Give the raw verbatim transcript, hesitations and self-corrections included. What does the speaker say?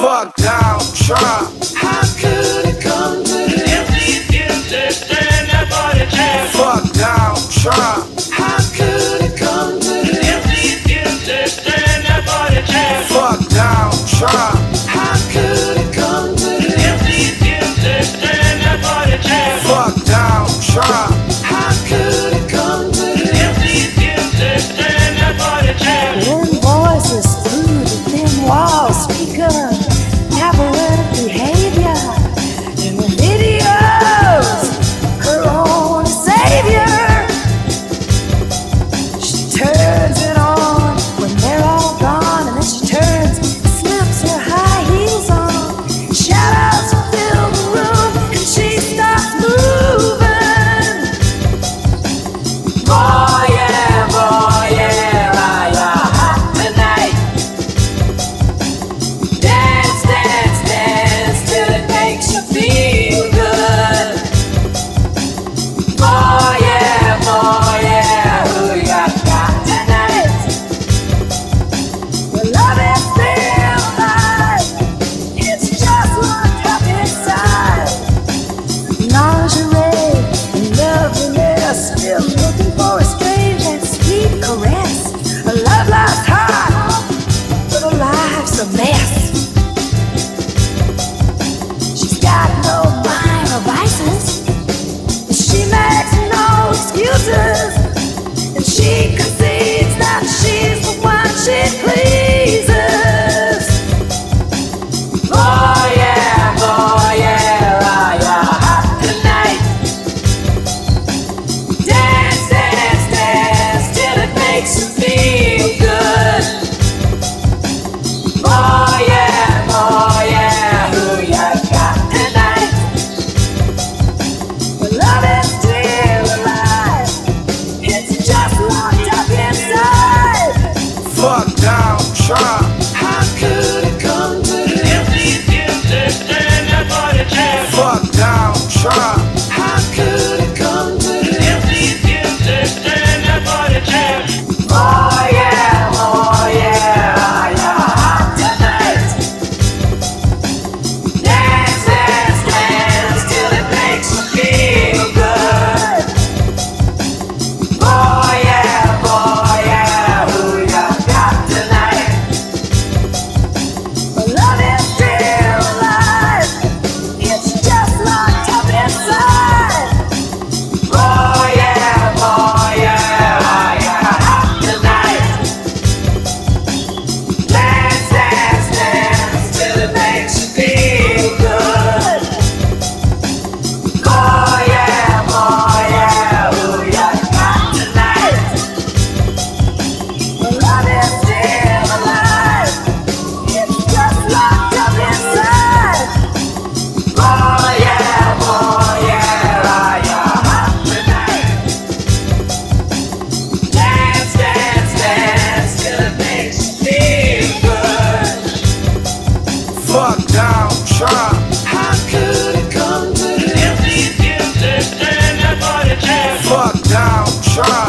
Fuck down, try. How could it come to this? If these kids stand up for the chance. Fuck down, try. How could it come to this? If these kids stand up for the chance. Fuck down, try. How could it come to this? If these kids stand up for the chance. Fuck down, try. How could it come to this? If these kids stand up for the chance. Thin voices through the thin wall speaker, aberrant behavior in the videos, her own savior. She turns it on when they're all gone, and then she turns, slips her high heels on. Shadows fill the room, and she starts moving. Boy, yeah, boy, yeah, are ya hot tonight? Dance, dance, dance till it makes you feel good. Boy, yeah, boy, yeah, who ya got tonight? The love is still alive, it's just locked up inside. Lingerie and loveliness, still looking for a strange and sweet caress. A love lost heart, but her life's a mess. She's got no minor vices, she makes no excuses, and she concedes that she's the one she pleases. Boy, yeah, boy, yeah, are ya hot tonight? Dance, dance, dance till it makes you feel good. Boy, yeah, boy, yeah, who ya got tonight? The love is still alive, it's just locked up inside. Fuck down, try. How could it come to this? If these kids stand up for the chance. Fuck down, try. How could it come to this? If these kids stand up for the chance. Boy, yeah, boy, yeah, are ya hot tonight? Dance, dance, dance till it makes you feel good. Boy, yeah, boy, yeah, who ya got tonight? The love is still alive, it's just locked up inside. Boy, yeah, boy, yeah, are ya hot tonight? Dance, dance, dance till it makes you feel good. Boy, yeah, boy, yeah, who ya got tonight? The love is still alive, it's just locked up inside. Boy, yeah, boy, yeah, are ya hot tonight? Dance, dance, dance till it makes you feel good. Fuck down, try. How could it come to this? If these kids stand up for the chance. Fuck down, try.